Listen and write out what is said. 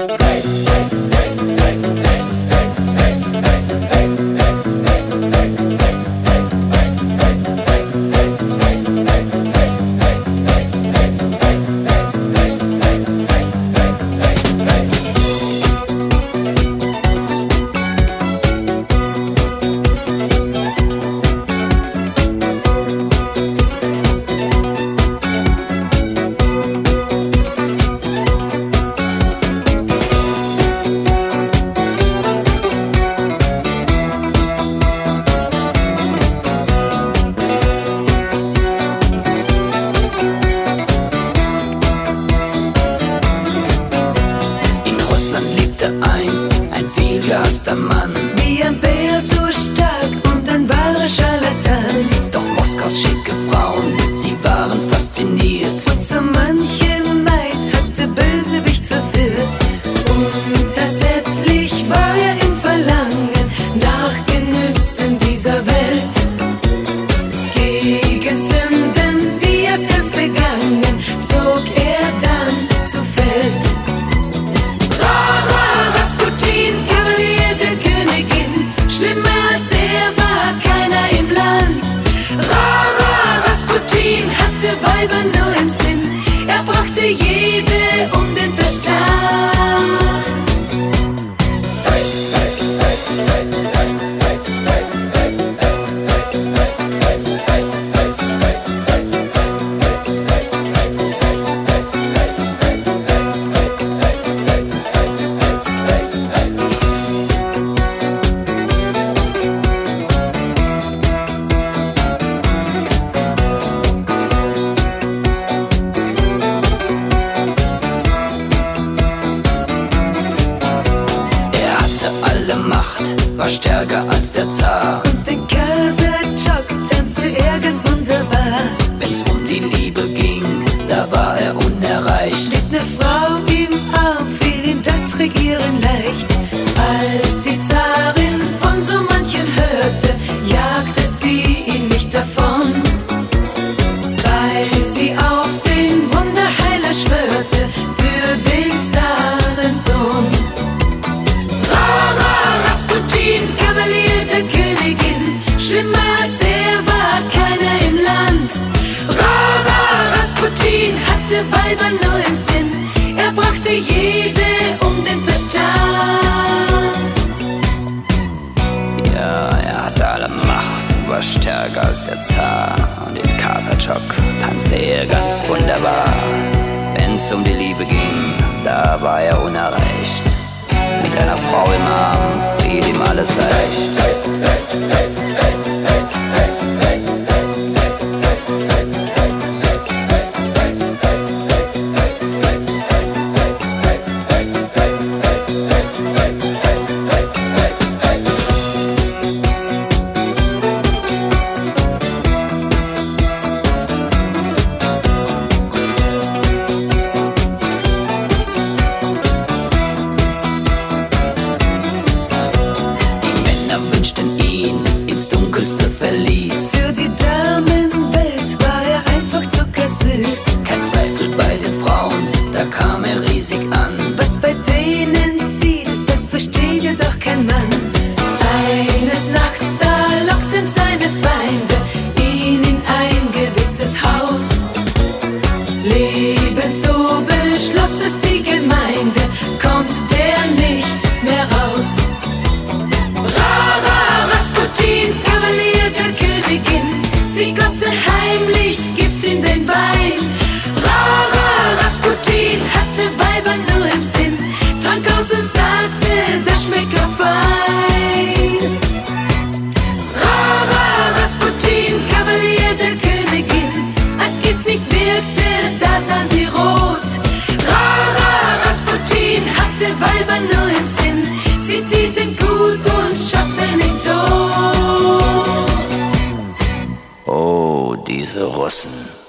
Ein vielgehasster Mann, wie ein Bär so stark und ein wahrer Scharlatan. Doch Moskaus schicke Frauen, sie waren fasziniert. Und so manche Maid hat der Bösewicht verführt. Unersetzlich war er im Verlangen nach Genüssen dieser Welt. Gegen Sünden, die er selbst begangen, zog er dann zu Feld. Kavalier der Königin, schlimmer als er war keiner im Land. Rasputin hatte Weiber nur im Sinn, er brachte jede um den Verstand. Macht war stärker als der Zar. Und der Kasachok tanzte er ganz wunderbar. Wenn's um die Liebe ging, da war er unerreicht. Mit ner Frau im Arm fiel ihm das Regieren leicht. Als die Zarin von so manchem hörte, jagte sie ihn nicht davon, weil sie auf den Wunderheiler schwörte für den Zarensohn. Kavalier der Königin, schlimmer als er war keiner im Land. Rasputin hatte Weiber nur im Sinn, er brachte jede um den Verstand. Ja, er hatte alle Macht, war stärker als der Zar. Und in Kasachok tanzte er ganz wunderbar. Wenn's um die Liebe ging, da war er unerreicht. Mit einer Frau im Arm fiel ihm alles leicht. Verließ. Für die Damenwelt war er einfach zuckersüß. Kein Zweifel bei den Frauen, da kam er riesig an. Was bei denen zielt, das versteht ja doch kein Mann. Eines Nachts da lockten seine Feinde ihn in ein gewisses Haus. Lebenso beschloss es die Gemeinde, kommt der nicht mehr raus. Rasputin, Kavalier der Königin, sie gossen heimlich Gift in den Wein. Rasputin hatte Weiber nur im Sinn, trank aus und sagte, das schmeckt auch fein. Rasputin, Kavalier der Königin, als Gift nichts wirkte, da sahen sie rot. Rasputin hatte Weiber nur im Sinn, sie zielten gut und schossen ihn tot. Oh, diese Russen.